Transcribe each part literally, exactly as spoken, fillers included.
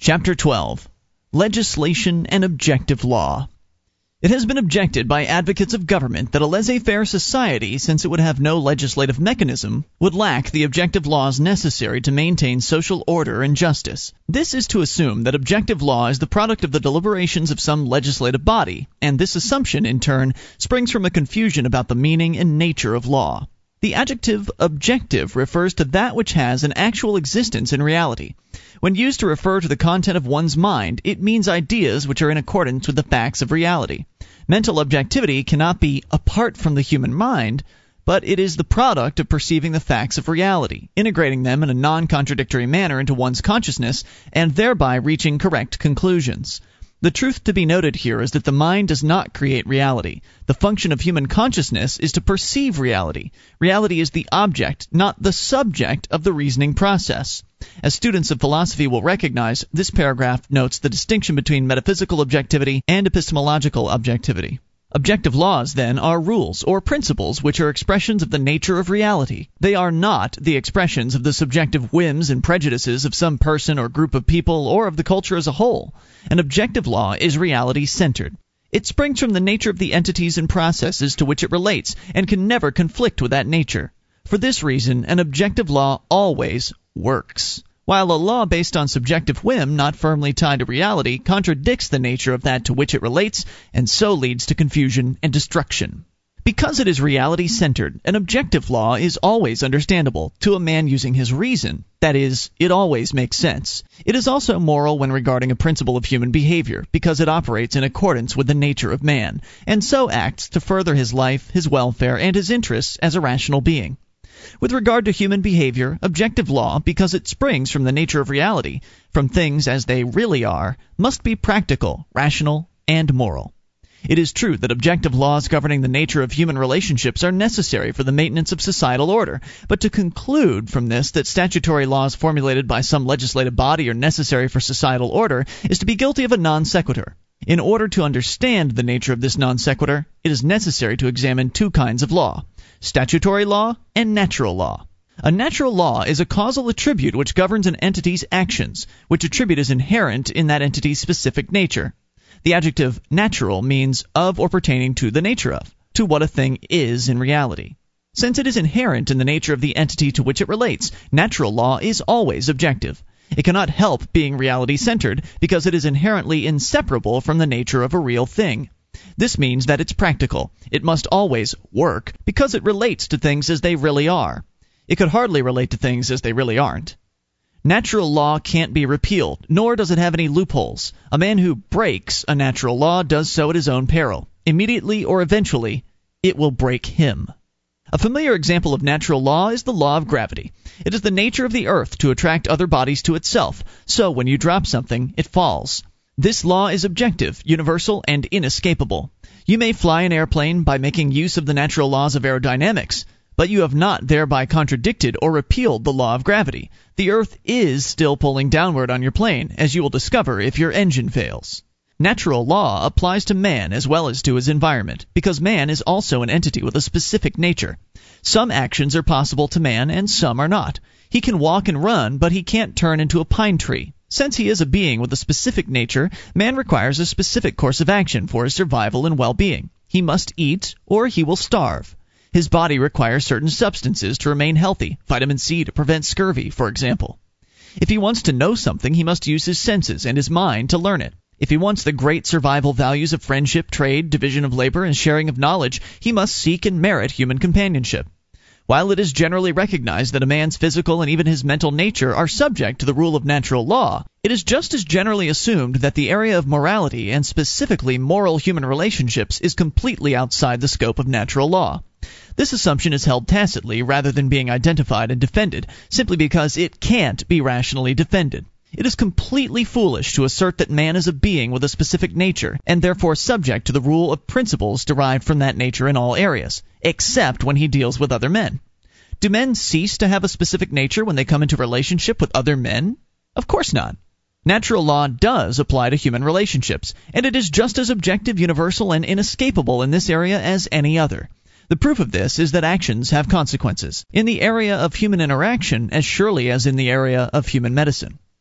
Chapter twelve. Legislation and Objective Law. It has been objected by advocates of government that a laissez-faire society, since it would have no legislative mechanism, would lack the objective laws necessary to maintain social order and justice. This is to assume that objective law is the product of the deliberations of some legislative body, and this assumption, in turn, springs from a confusion about the meaning and nature of law. The adjective objective refers to that which has an actual existence in reality. When used to refer to the content of one's mind, it means ideas which are in accordance with the facts of reality. Mental objectivity cannot be apart from the human mind, but it is the product of perceiving the facts of reality, integrating them in a non-contradictory manner into one's consciousness, and thereby reaching correct conclusions. The truth to be noted here is that the mind does not create reality. The function of human consciousness is to perceive reality. Reality is the object, not the subject, of the reasoning process. As students of philosophy will recognize, this paragraph notes the distinction between metaphysical objectivity and epistemological objectivity. Objective laws, then, are rules or principles which are expressions of the nature of reality. They are not the expressions of the subjective whims and prejudices of some person or group of people or of the culture as a whole. An objective law is reality-centered. It springs from the nature of the entities and processes to which it relates and can never conflict with that nature. For this reason, an objective law always works, while a law based on subjective whim, not firmly tied to reality, contradicts the nature of that to which it relates, and so leads to confusion and destruction. Because it is reality-centered, an objective law is always understandable to a man using his reason. That is, it always makes sense. It is also moral when regarding a principle of human behavior, because it operates in accordance with the nature of man, and so acts to further his life, his welfare, and his interests as a rational being. With regard to human behavior, objective law, because it springs from the nature of reality, from things as they really are, must be practical, rational, and moral. It is true that objective laws governing the nature of human relationships are necessary for the maintenance of societal order, but to conclude from this that statutory laws formulated by some legislative body are necessary for societal order is to be guilty of a non sequitur. In order to understand the nature of this non sequitur, it is necessary to examine two kinds of law: statutory law and natural law. A natural law is a causal attribute which governs an entity's actions, which attribute is inherent in that entity's specific nature. The adjective natural means of or pertaining to the nature of, to what a thing is in reality. Since it is inherent in the nature of the entity to which it relates, natural law is always objective. It cannot help being reality-centered because it is inherently inseparable from the nature of a real thing. This means that it's practical. It must always work because it relates to things as they really are. It could hardly relate to things as they really aren't. Natural law can't be repealed, nor does it have any loopholes. A man who breaks a natural law does so at his own peril. Immediately or eventually, it will break him. A familiar example of natural law is the law of gravity. It is the nature of the earth to attract other bodies to itself, so when you drop something, it falls. This law is objective, universal, and inescapable. You may fly an airplane by making use of the natural laws of aerodynamics, but you have not thereby contradicted or repealed the law of gravity. The earth is still pulling downward on your plane, as you will discover if your engine fails. Natural law applies to man as well as to his environment, because man is also an entity with a specific nature. Some actions are possible to man and some are not. He can walk and run, but he can't turn into a pine tree. Since he is a being with a specific nature, man requires a specific course of action for his survival and well-being. He must eat, or he will starve. His body requires certain substances to remain healthy, vitamin C to prevent scurvy, for example. If he wants to know something, he must use his senses and his mind to learn it. If he wants the great survival values of friendship, trade, division of labor, and sharing of knowledge, he must seek and merit human companionship. While it is generally recognized that a man's physical and even his mental nature are subject to the rule of natural law, it is just as generally assumed that the area of morality, and specifically moral human relationships, is completely outside the scope of natural law. This assumption is held tacitly rather than being identified and defended, simply because it can't be rationally defended. It is completely foolish to assert that man is a being with a specific nature, and therefore subject to the rule of principles derived from that nature in all areas, except when he deals with other men. Do men cease to have a specific nature when they come into relationship with other men? Of course not. Natural law does apply to human relationships, and it is just as objective, universal, and inescapable in this area as any other. The proof of this is that actions have consequences, in the area of human interaction as surely as in the area of human medicine.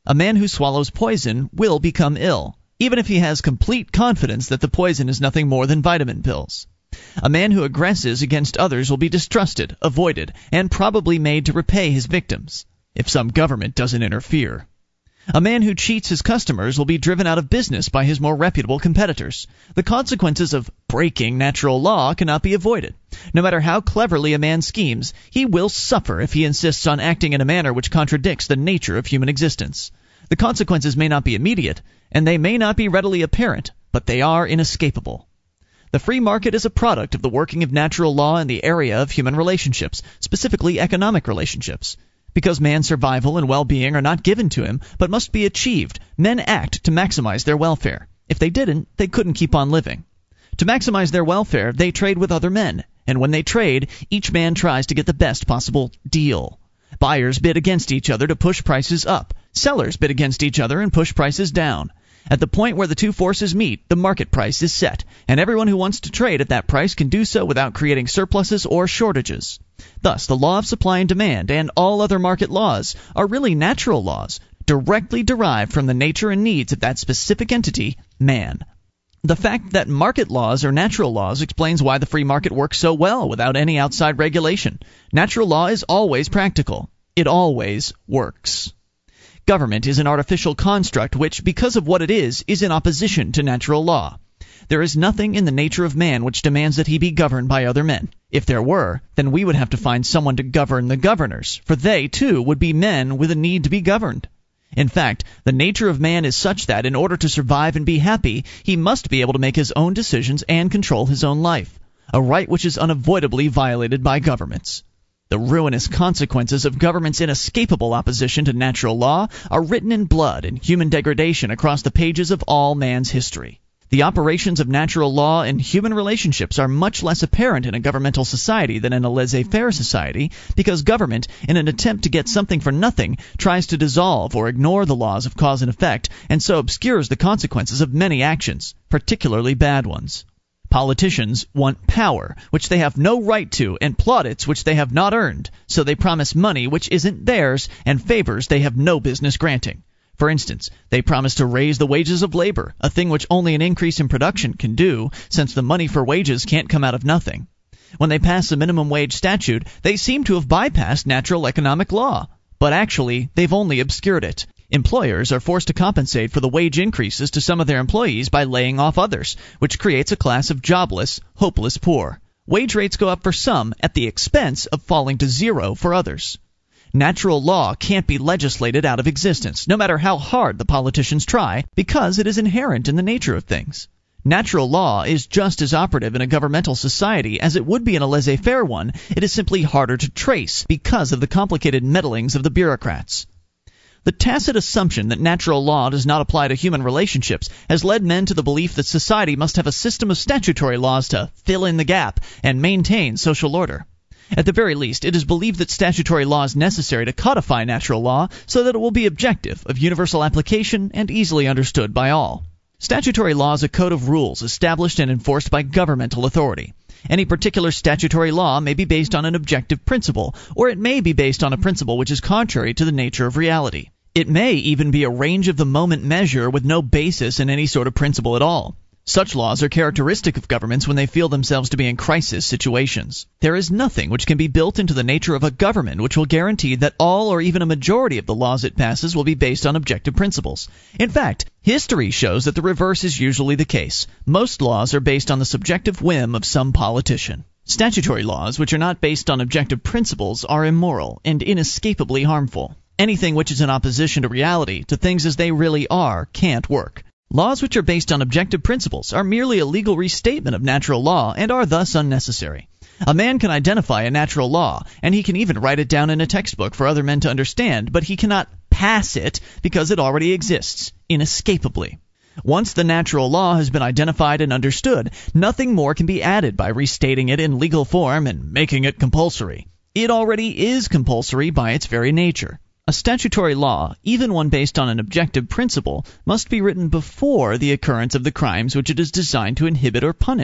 A man who swallows poison will become ill, even if he has complete confidence that the poison is nothing more than vitamin pills. A man who aggresses against others will be distrusted, avoided, and probably made to repay his victims, if some government doesn't interfere. A man who cheats his customers will be driven out of business by his more reputable competitors. The consequences of breaking natural law cannot be avoided. No matter how cleverly a man schemes, he will suffer if he insists on acting in a manner which contradicts the nature of human existence. The consequences may not be immediate, and they may not be readily apparent, but they are inescapable. The free market is a product of the working of natural law in the area of human relationships, specifically economic relationships. Because man's survival and well-being are not given to him, but must be achieved, men act to maximize their welfare. If they didn't, they couldn't keep on living. To maximize their welfare, they trade with other men, and when they trade, each man tries to get the best possible deal. Buyers bid against each other to push prices up. Sellers bid against each other and push prices down. At the point where the two forces meet, the market price is set, and everyone who wants to trade at that price can do so without creating surpluses or shortages. Thus, the law of supply and demand and all other market laws are really natural laws, directly derived from the nature and needs of that specific entity, man. The fact that market laws are natural laws explains why the free market works so well without any outside regulation. Natural law is always practical. It always works. Government is an artificial construct which, because of what it is, is in opposition to natural law. There is nothing in the nature of man which demands that he be governed by other men. If there were, then we would have to find someone to govern the governors, for they, too, would be men with a need to be governed. In fact, the nature of man is such that, in order to survive and be happy, he must be able to make his own decisions and control his own life, a right which is unavoidably violated by governments. The ruinous consequences of government's inescapable opposition to natural law are written in blood and human degradation across the pages of all man's history. The operations of natural law in human relationships are much less apparent in a governmental society than in a laissez-faire society, because government, in an attempt to get something for nothing, tries to dissolve or ignore the laws of cause and effect, and so obscures the consequences of many actions, particularly bad ones. Politicians want power, which they have no right to, and plaudits which they have not earned, so they promise money which isn't theirs, and favors they have no business granting. For instance, they promise to raise the wages of labor, a thing which only an increase in production can do, since the money for wages can't come out of nothing. When they pass the minimum wage statute, they seem to have bypassed natural economic law, but actually they've only obscured it. Employers are forced to compensate for the wage increases to some of their employees by laying off others, which creates a class of jobless, hopeless poor. Wage rates go up for some at the expense of falling to zero for others. Natural law can't be legislated out of existence, no matter how hard the politicians try, because it is inherent in the nature of things. Natural law is just as operative in a governmental society as it would be in a laissez-faire one. It is simply harder to trace because of the complicated meddlings of the bureaucrats. The tacit assumption that natural law does not apply to human relationships has led men to the belief that society must have a system of statutory laws to fill in the gap and maintain social order. At the very least, it is believed that statutory law is necessary to codify natural law so that it will be objective, of universal application, and easily understood by all. Statutory law is a code of rules established and enforced by governmental authority. Any particular statutory law may be based on an objective principle, or it may be based on a principle which is contrary to the nature of reality. It may even be a range-of-the-moment measure with no basis in any sort of principle at all. Such laws are characteristic of governments when they feel themselves to be in crisis situations. There is nothing which can be built into the nature of a government which will guarantee that all or even a majority of the laws it passes will be based on objective principles. In fact, history shows that the reverse is usually the case. Most laws are based on the subjective whim of some politician. Statutory laws which are not based on objective principles are immoral and inescapably harmful. Anything which is in opposition to reality, to things as they really are, can't work. Laws which are based on objective principles are merely a legal restatement of natural law and are thus unnecessary. A man can identify a natural law, and he can even write it down in a textbook for other men to understand, but he cannot pass it because it already exists, inescapably. Once the natural law has been identified and understood, nothing more can be added by restating it in legal form and making it compulsory. It already is compulsory by its very nature. A statutory law, even one based on an objective principle, must be written before the occurrence of the crimes which it is designed to inhibit or punish.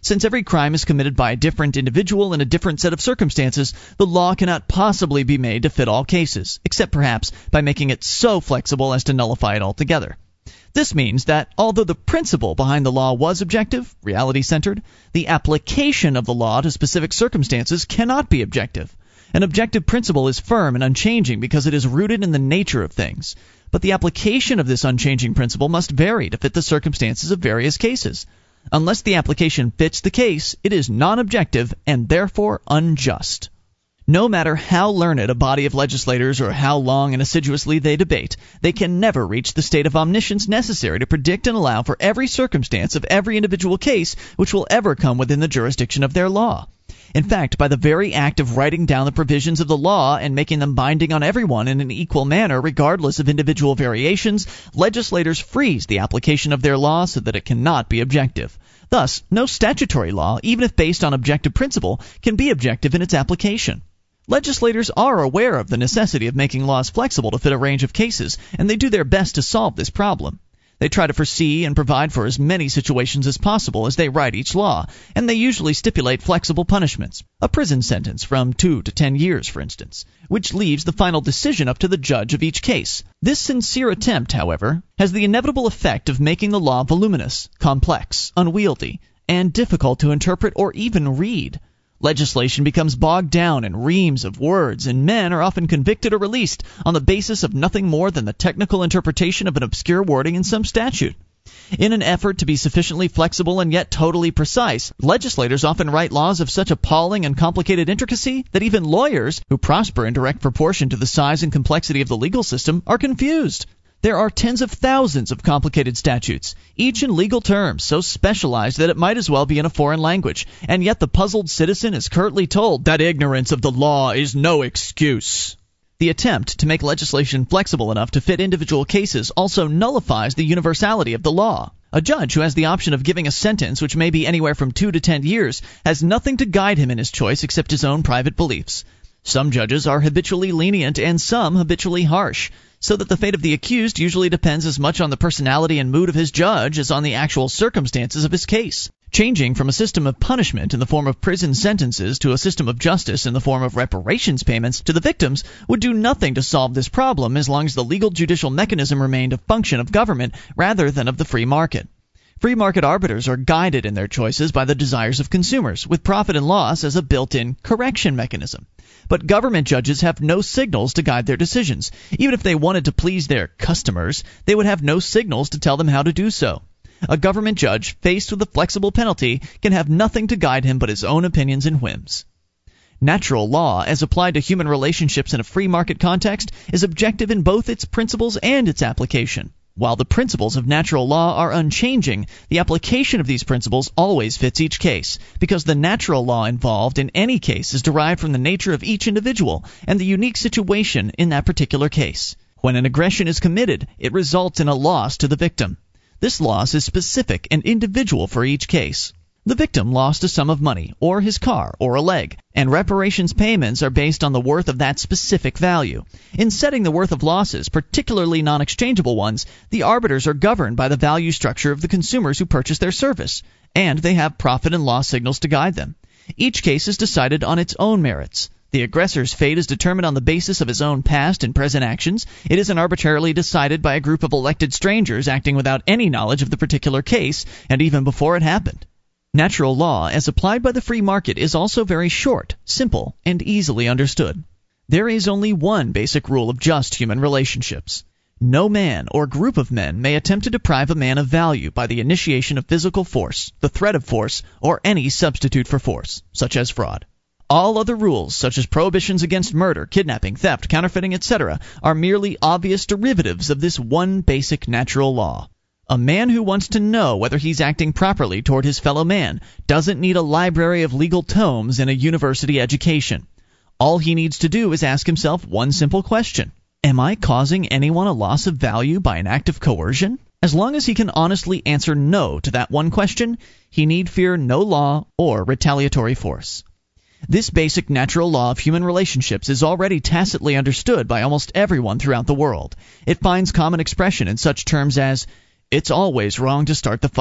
Since every crime is committed by a different individual in a different set of circumstances, the law cannot possibly be made to fit all cases, except perhaps by making it so flexible as to nullify it altogether. This means that although the principle behind the law was objective, reality-centered, the application of the law to specific circumstances cannot be objective. An objective principle is firm and unchanging because it is rooted in the nature of things. But the application of this unchanging principle must vary to fit the circumstances of various cases. Unless the application fits the case, it is non-objective and therefore unjust. No matter how learned a body of legislators or how long and assiduously they debate, they can never reach the state of omniscience necessary to predict and allow for every circumstance of every individual case which will ever come within the jurisdiction of their law. In fact, by the very act of writing down the provisions of the law and making them binding on everyone in an equal manner regardless of individual variations, legislators freeze the application of their law so that it cannot be objective. Thus, no statutory law, even if based on objective principle, can be objective in its application. Legislators are aware of the necessity of making laws flexible to fit a range of cases, and they do their best to solve this problem. They try to foresee and provide for as many situations as possible as they write each law, and they usually stipulate flexible punishments, a prison sentence from two to ten years, for instance, which leaves the final decision up to the judge of each case. This sincere attempt, however, has the inevitable effect of making the law voluminous, complex, unwieldy, and difficult to interpret or even read. Legislation becomes bogged down in reams of words, and men are often convicted or released on the basis of nothing more than the technical interpretation of an obscure wording in some statute. In an effort to be sufficiently flexible and yet totally precise, legislators often write laws of such appalling and complicated intricacy that even lawyers, who prosper in direct proportion to the size and complexity of the legal system, are confused. There are tens of thousands of complicated statutes, each in legal terms so specialized that it might as well be in a foreign language, and yet the puzzled citizen is curtly told that ignorance of the law is no excuse. The attempt to make legislation flexible enough to fit individual cases also nullifies the universality of the law. A judge who has the option of giving a sentence which may be anywhere from two to ten years has nothing to guide him in his choice except his own private beliefs. Some judges are habitually lenient and some habitually harsh, so that the fate of the accused usually depends as much on the personality and mood of his judge as on the actual circumstances of his case. Changing from a system of punishment in the form of prison sentences to a system of justice in the form of reparations payments to the victims would do nothing to solve this problem as long as the legal judicial mechanism remained a function of government rather than of the free market. Free market arbiters are guided in their choices by the desires of consumers, with profit and loss as a built-in correction mechanism. But government judges have no signals to guide their decisions. Even if they wanted to please their customers, they would have no signals to tell them how to do so. A government judge, faced with a flexible penalty, can have nothing to guide him but his own opinions and whims. Natural law, as applied to human relationships in a free market context, is objective in both its principles and its application. While the principles of natural law are unchanging, the application of these principles always fits each case, because the natural law involved in any case is derived from the nature of each individual and the unique situation in that particular case. When an aggression is committed, it results in a loss to the victim. This loss is specific and individual for each case. The victim lost a sum of money, or his car, or a leg, and reparations payments are based on the worth of that specific value. In setting the worth of losses, particularly non-exchangeable ones, the arbiters are governed by the value structure of the consumers who purchase their service, and they have profit and loss signals to guide them. Each case is decided on its own merits. The aggressor's fate is determined on the basis of his own past and present actions. It isn't arbitrarily decided by a group of elected strangers acting without any knowledge of the particular case, and even before it happened. Natural law, as applied by the free market, is also very short, simple, and easily understood. There is only one basic rule of just human relationships. No man or group of men may attempt to deprive a man of value by the initiation of physical force, the threat of force, or any substitute for force, such as fraud. All other rules, such as prohibitions against murder, kidnapping, theft, counterfeiting, et cetera, are merely obvious derivatives of this one basic natural law. A man who wants to know whether he's acting properly toward his fellow man doesn't need a library of legal tomes and a university education. All he needs to do is ask himself one simple question. Am I causing anyone a loss of value by an act of coercion? As long as he can honestly answer no to that one question, he need fear no law or retaliatory force. This basic natural law of human relationships is already tacitly understood by almost everyone throughout the world. It finds common expression in such terms as, "It's always wrong to start the fight.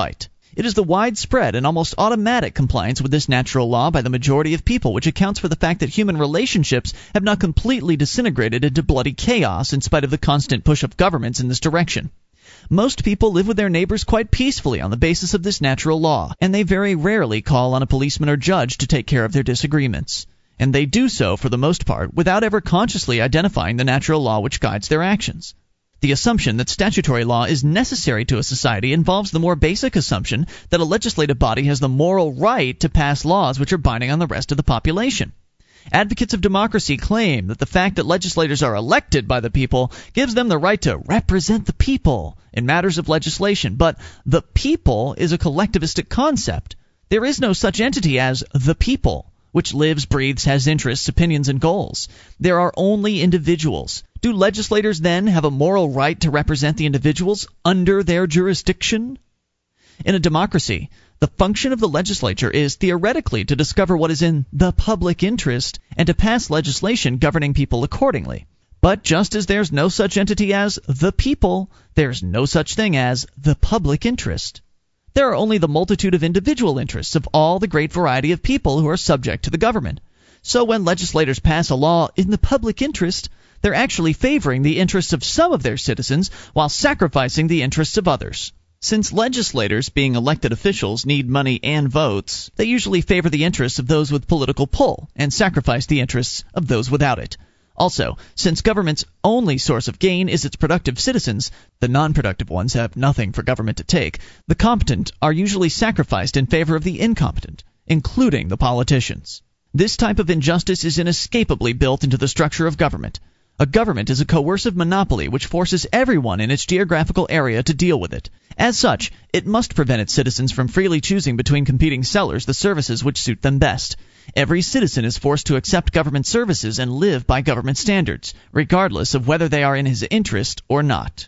It is the widespread and almost automatic compliance with this natural law by the majority of people which accounts for the fact that human relationships have not completely disintegrated into bloody chaos in spite of the constant push of governments in this direction. Most people live with their neighbors quite peacefully on the basis of this natural law, and they very rarely call on a policeman or judge to take care of their disagreements. And they do so, for the most part, without ever consciously identifying the natural law which guides their actions. The assumption that statutory law is necessary to a society involves the more basic assumption that a legislative body has the moral right to pass laws which are binding on the rest of the population. Advocates of democracy claim that the fact that legislators are elected by the people gives them the right to represent the people in matters of legislation, but the people is a collectivistic concept. There is no such entity as the people, which lives, breathes, has interests, opinions, and goals. There are only individuals. Do legislators then have a moral right to represent the individuals under their jurisdiction? In a democracy, the function of the legislature is theoretically to discover what is in the public interest and to pass legislation governing people accordingly. But just as there's no such entity as the people, there's no such thing as the public interest. There are only the multitude of individual interests of all the great variety of people who are subject to the government. So when legislators pass a law in the public interest, they're actually favoring the interests of some of their citizens while sacrificing the interests of others. Since legislators, being elected officials, need money and votes, they usually favor the interests of those with political pull and sacrifice the interests of those without it. Also, since government's only source of gain is its productive citizens, the non-productive ones have nothing for government to take, the competent are usually sacrificed in favor of the incompetent, including the politicians. This type of injustice is inescapably built into the structure of government. A government is a coercive monopoly which forces everyone in its geographical area to deal with it. As such, it must prevent its citizens from freely choosing between competing sellers the services which suit them best. Every citizen is forced to accept government services and live by government standards, regardless of whether they are in his interest or not.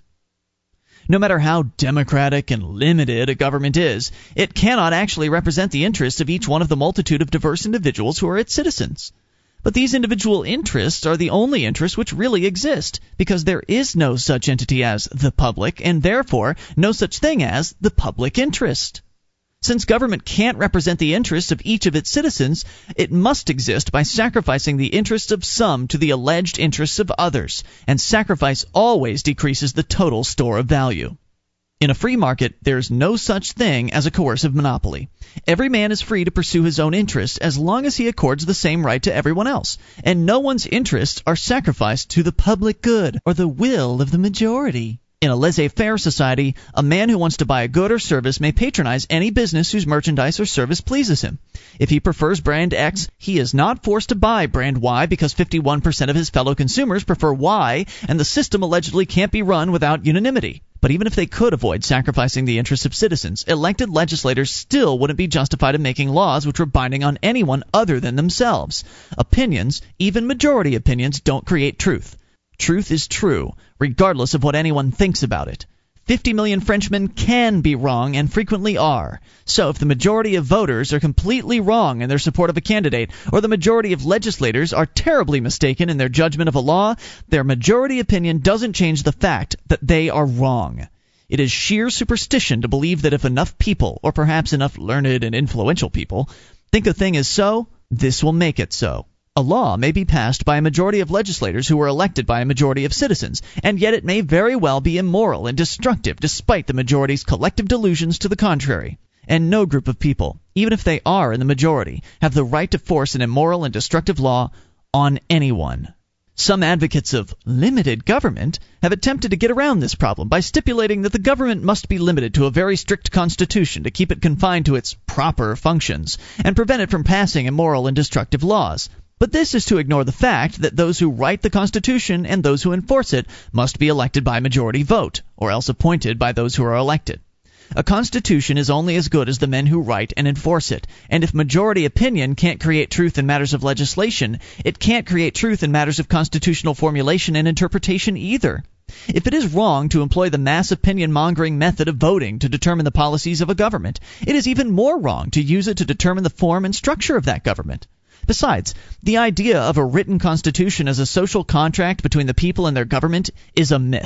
No matter how democratic and limited a government is, it cannot actually represent the interests of each one of the multitude of diverse individuals who are its citizens. But these individual interests are the only interests which really exist, because there is no such entity as the public, and therefore no such thing as the public interest. Since government can't represent the interests of each of its citizens, it must exist by sacrificing the interests of some to the alleged interests of others, and sacrifice always decreases the total store of value. In a free market, there is no such thing as a coercive monopoly. Every man is free to pursue his own interests as long as he accords the same right to everyone else, and no one's interests are sacrificed to the public good or the will of the majority. In a laissez-faire society, a man who wants to buy a good or service may patronize any business whose merchandise or service pleases him. If he prefers brand X, he is not forced to buy brand Y because fifty-one percent of his fellow consumers prefer Y, and the system allegedly can't be run without unanimity. But even if they could avoid sacrificing the interests of citizens, elected legislators still wouldn't be justified in making laws which were binding on anyone other than themselves. Opinions, even majority opinions, don't create truth. Truth is true, regardless of what anyone thinks about it. Fifty million Frenchmen can be wrong and frequently are. So if the majority of voters are completely wrong in their support of a candidate, or the majority of legislators are terribly mistaken in their judgment of a law, their majority opinion doesn't change the fact that they are wrong. It is sheer superstition to believe that if enough people, or perhaps enough learned and influential people, think a thing is so, this will make it so. A law may be passed by a majority of legislators who were elected by a majority of citizens, and yet it may very well be immoral and destructive despite the majority's collective delusions to the contrary. And no group of people, even if they are in the majority, have the right to force an immoral and destructive law on anyone. Some advocates of limited government have attempted to get around this problem by stipulating that the government must be limited to a very strict constitution to keep it confined to its proper functions, and prevent it from passing immoral and destructive laws. But this is to ignore the fact that those who write the Constitution and those who enforce it must be elected by majority vote, or else appointed by those who are elected. A constitution is only as good as the men who write and enforce it, and if majority opinion can't create truth in matters of legislation, it can't create truth in matters of constitutional formulation and interpretation either. If it is wrong to employ the mass opinion-mongering method of voting to determine the policies of a government, it is even more wrong to use it to determine the form and structure of that government. Besides, the idea of a written constitution as a social contract between the people and their government is a myth.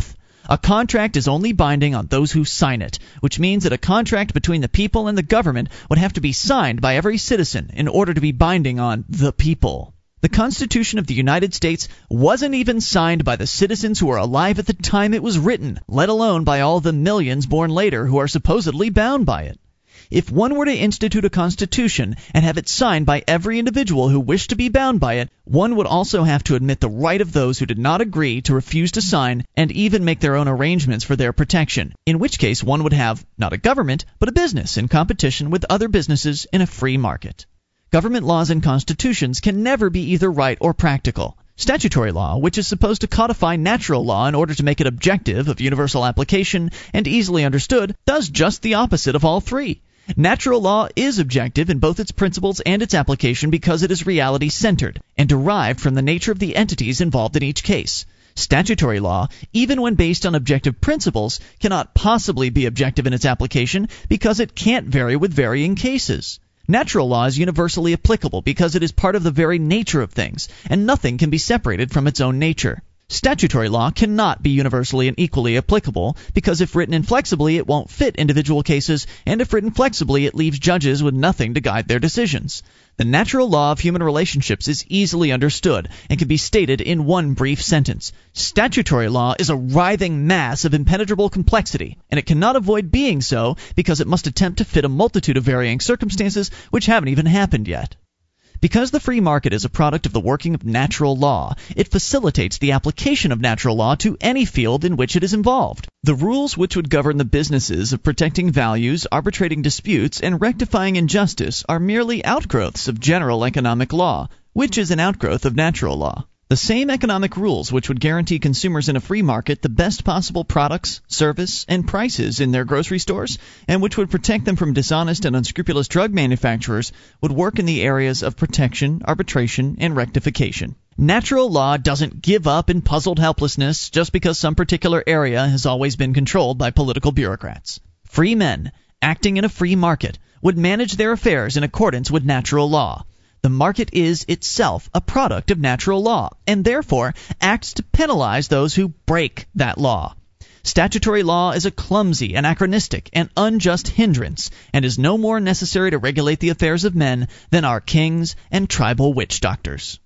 A contract is only binding on those who sign it, which means that a contract between the people and the government would have to be signed by every citizen in order to be binding on the people. The Constitution of the United States wasn't even signed by the citizens who were alive at the time it was written, let alone by all the millions born later who are supposedly bound by it. If one were to institute a constitution and have it signed by every individual who wished to be bound by it, one would also have to admit the right of those who did not agree to refuse to sign and even make their own arrangements for their protection, in which case one would have not a government, but a business in competition with other businesses in a free market. Government laws and constitutions can never be either right or practical. Statutory law, which is supposed to codify natural law in order to make it objective, of universal application, and easily understood, does just the opposite of all three. Natural law is objective in both its principles and its application because it is reality-centered and derived from the nature of the entities involved in each case. Statutory law, even when based on objective principles, cannot possibly be objective in its application because it can't vary with varying cases. Natural law is universally applicable because it is part of the very nature of things, and nothing can be separated from its own nature. Statutory law cannot be universally and equally applicable because if written inflexibly it won't fit individual cases, and if written flexibly it leaves judges with nothing to guide their decisions. The natural law of human relationships is easily understood and can be stated in one brief sentence. Statutory law is a writhing mass of impenetrable complexity, and it cannot avoid being so because it must attempt to fit a multitude of varying circumstances which haven't even happened yet. Because the free market is a product of the working of natural law, it facilitates the application of natural law to any field in which it is involved. The rules which would govern the businesses of protecting values, arbitrating disputes, and rectifying injustice are merely outgrowths of general economic law, which is an outgrowth of natural law. The same economic rules which would guarantee consumers in a free market the best possible products, service, and prices in their grocery stores, and which would protect them from dishonest and unscrupulous drug manufacturers, would work in the areas of protection, arbitration, and rectification. Natural law doesn't give up in puzzled helplessness just because some particular area has always been controlled by political bureaucrats. Free men, acting in a free market, would manage their affairs in accordance with natural law. The market is itself a product of natural law, and therefore acts to penalize those who break that law. Statutory law is a clumsy, anachronistic, and unjust hindrance, and is no more necessary to regulate the affairs of men than are kings and tribal witch doctors.